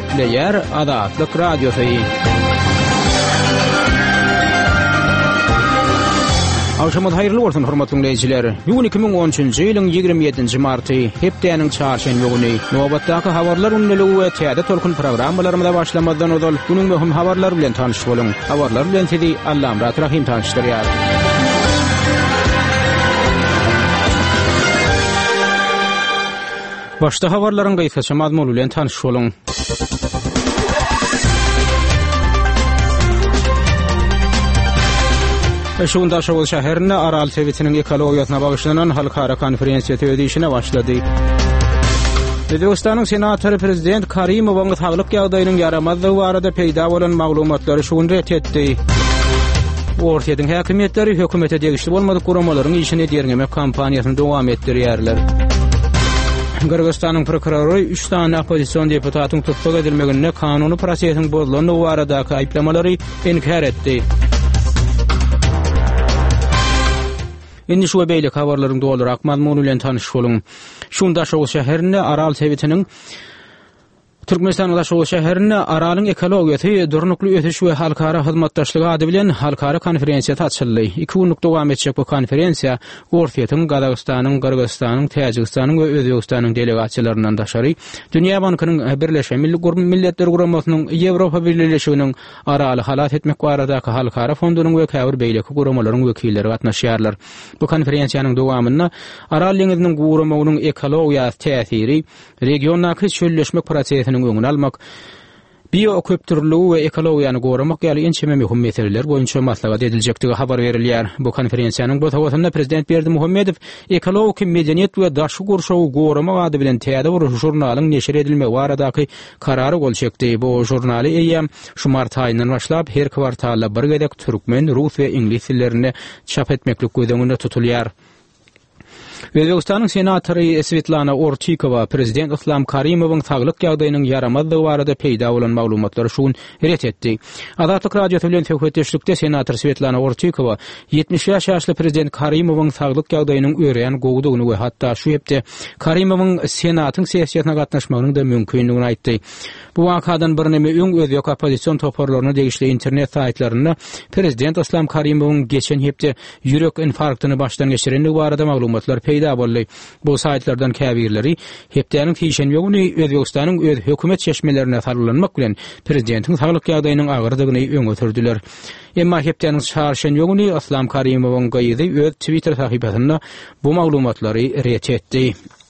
Gepleyer Azatlyk Radiosu. Akşamad hayırlı bolsun hormatly dinleyijiler. Bugün 2013-nji ýylyň 27-nji marty, hepdeniň çarşenbe güni. Nobatdaky habarlar ünlüligi we täze tolkun programmalarymyza başlamadan öňe günüň möhüm habarlary bilen tanyşyp boluň. Habarlar bilen sizi Allam Rahim tanışdyrýar. Başda habarlaryň gysgaça mazmuny bilen tanışyp boluň. Şunda Şowul şäherine Aral Tewitiniň ekologiýasyna bagyşlanan halkara konferensiýa töwedişine başlady. Özbegistanyň senatory prezident Karimowyň saglyk ýagdaýynyň yaramazlygy barada peýda bolan maglumatlary şuň ret etdi. Ortaýyň häkimetleri hökümete degişli bolmadyk guramalaryň işini derňemek kampaniýasyny dowam etdirýärler. Kırgızstanyň prokurory 3 tane opozisiýon deputatyň tutsak edilmegine kanuny prosesiň bozulanyny baradaky aýplamalary inkar etdi. Indi şu beýle habarlaryň dolarak mazmuny bilen tanışyp boluň. Şunda Şowul şäherine Aral Tewitiniň Türkmenistan'da Şowul şäherine Aralyň ekologiýasy, durnukly ötüş we halkara hyzmatdaşlygy ady bilen halkara konferensiýa açyldy. 2 günlük dowam etjek bu konferensiýa Ortaýyň, Gazagystanyň, Kyrgyzstanyň, Täjikistanyň we Özbegistanyň delegasiýalarynyň daşary, Dünýä Bankynyň Birleşen Milletler Guramasynyň, Ýewropa Birleşiginiň Araly halat etmek baradaky halkara fondunyň we käbir beýleki guramalaryň wekilleri gatnaşýarlar. Bu konferensiýanyň dowamyna Aral deňiziniň guramagynyň ekologiýasy täsiri, regionaky çölleşmek prosesini öňüne almak, bioköptürlügi we ekologiýany goramak ýaly ençeme möhüm meseleler boýunça maslahat ediljekdigi habar berilýär. Bu konferensiýanyň bu tawasynda prezident Berdimuhammedow ekologik medeniýet we daşy gurşawy goramak ady bilen täze bir jurnalyň neşir edilme baradaky karary gol çekdi. Bu jurnaly eýem şu mart aýyndan başlap her kwartalda bir gedek türkmen, rus we ingliz dillerinde çap etmeklik gözleminde tutulýar. Özbegistanyň senatory Svetlana Ortikowa prezident Islom Karimowyň saglyk ýagdaýynyň yaramazlygy barada peýda bolan maglumatlary şuň ret etdi. Azatlyk radiosu bilen söhbetleşikde senator Svetlana Ortikowa 70 ýaşly prezident Karimowyň saglyk ýagdaýynyň öreýän gowdugyny we hatda şu hepde Karimowyň senatyň sessiýasyna gatnaşmagynyň da mümkinligini aýtdy. Bu wakadan bir neme öň özbek opozisiýon toparlaryna degişli internet saýtlaryna prezident Islom Karimowyň geçen hepde ýürek infarktyny başdan geçirenligi barada maglumatlar peýda boldy. Bu saýtlardan käbirleri hepdeniň tişenbe güni Özbegistanyň öz hökümet çeşmelerine sarlanmak bilen prezidentiň saglyk ýagdaýynyň agyrdygyny öňe sürdüler. Emma hepdeniň çarşenbe güni Islom Karimowyň gaýdy öz Twitter sahypasynda bu maglumatlary ret etdi.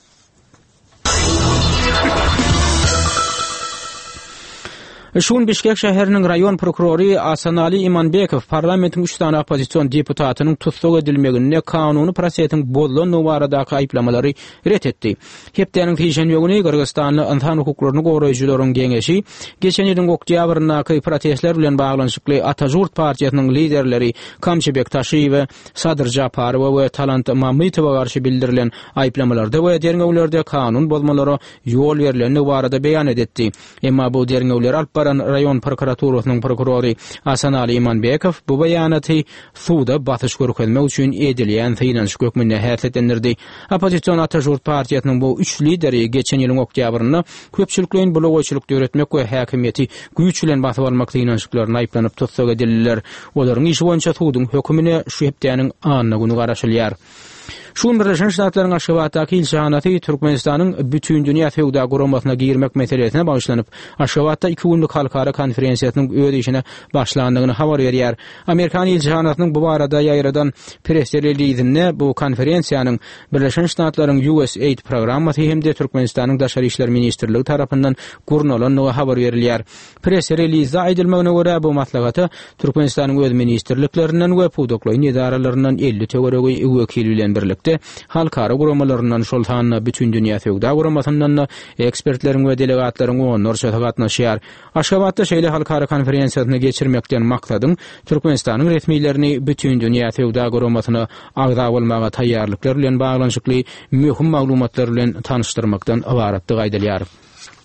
Şuň Bişkek şäheriniň raýon prokurory Asanali Imanbekow parlamentiň 3 tane opozisiýon deputatynyň tutsak edilmegine kanuny prosesiň bozulanyny baradaky aýplamalary ret etdi. Hepdeniň tişenbe güni Kyrgyzstanyň insan hukuklaryny goraýjylaryň geňeşi geçen ýylyň oktýabryndaky protestler bilen baglanyşykly Atajurt partiýasynyň liderleri Kamçybek Taşyýew, Sadyr Japarow we Talant Mamytowa garşy bildirilen aýplamalarda we derňewlerde kanun bozmalary ýol berilenligi barada beýan etdi. Emma bu derňewler alyp raýon prokuraturasynyň prokurory Asanali Imanbekow bu beýanaty suwda batyş görkezmek üçin edilýän synanyş gökmünde häsletlendirdi. Opozisiýon Atajurt partiýasynyň bu 3 lideri geçen ýylyň oktýabrynda köpçülikliň blogoçylyk döretmek we häkimiýeti güýç bilen basyp almak synanyşyklaryna aýplanyp tutsak edildiler. Olaryň işi boýunça suwdyň hökümine şu hepdeniň anyny güni garaşylýar. Şuň Birleşen Ştatlaryň Aşgabatdaky ilçehanaty Türkmenistanyň bütün dünýä feodal guramasyna girmek meselesine bagyşlanyp, Aşgabatda 2 günlük halkara konferensiýasynyň öýdüşine başlandygyny habar berýär. Amerikan ilçehanatynyň bu barada ýaýradan press relizinde bu konferensiýanyň Birleşen Ştatlaryň USAID programmasy hemde Türkmenistanyň daşary işler ministrligi tarapyndan gurnalanyny habar berilýär. Press relizde aýdylmagyna görä bu maslahaty Türkmenistanyň öz ministrliklerinden we pudoklaýyn idaralaryndan 50 töweregi wekil bilen birlikde halkara guramalaryndan şoltanyna bütün dünýä feodal guramasyndan ekspertleriň we delegatlaryň onurça gatnaşýar. Aşgabatda şeýle halkara konferensiýasyny geçirmekden maksadyň Türkmenistanyň resmiýlerini bütün dünýä feodal guramasyna agda bolmaga taýýarlyklar bilen baglanyşykly möhüm maglumatlar bilen tanışdyrmakdan ibaratdyg aýdylýar.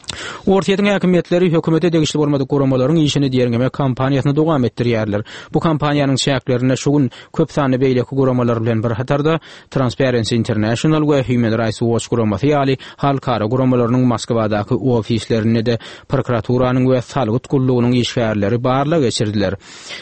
Ortaýyň häkimetleri hökümete degişli bolmady goramalaryň işini diýergeme kampaniýasyny dowam etdirýärler. Bu kampaniýanyň şäklerine şugun köp sany beýleki goramalar bilen bir hatarda Transparency International we Human Rights Watch goramasy ýaly halkara goramalarynyň Moskwadaky ofislerine de prokuraturynyň we salgyt gullugynyň işgärleri barla geçirdiler.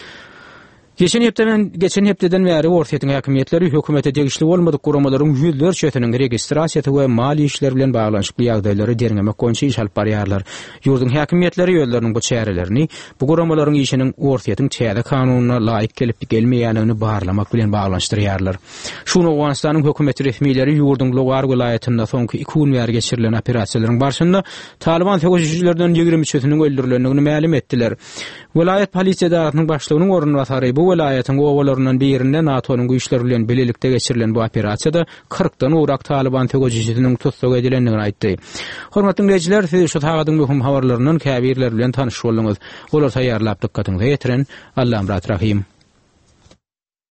Geçen hepdeden bäri Ortaýyň häkimetleri hökümete degişli bolmady goramalaryň ýüzlerçesiniň registrasiýasy we mali işler bilen baglanyşykly ýagdaýlary derňemek goňça iş alyp barýarlar. Ýurdun häkimetleri ýölläriniň bu çärelerini bu goramalaryň işiniň Ortaýyň çäde kanunyna laýyk kelip gelmeýänini barlamak bilen baglanyşdyrýarlar. Şunu Awganistanyň hökümeti resmiýetleri ýurdun Logar welaýatynda soňky 2 gün bäri geçirilen operasiýalaryň barşynda Taliban terrorçylardan 23-siniň öldürilendigini ma'lum etdiler. Welaýat polisiýa daratynyň başlygynyň ornwatary bu welaýatyň owalaryndan birinde NATO'nyň güýçleri bilen bilelikde geçirilen bu operasiýada 40-dan urak Taliban terrorçylarynyň tutsak edilendigini aýtdy. Hormatly dinleýijiler, siz şu tagadyň möhüm habarlarynyň käbirler bilen tanyş boldyňyz. Olar taýýarlap dykkatyňyza ýetiren Allahym rahim.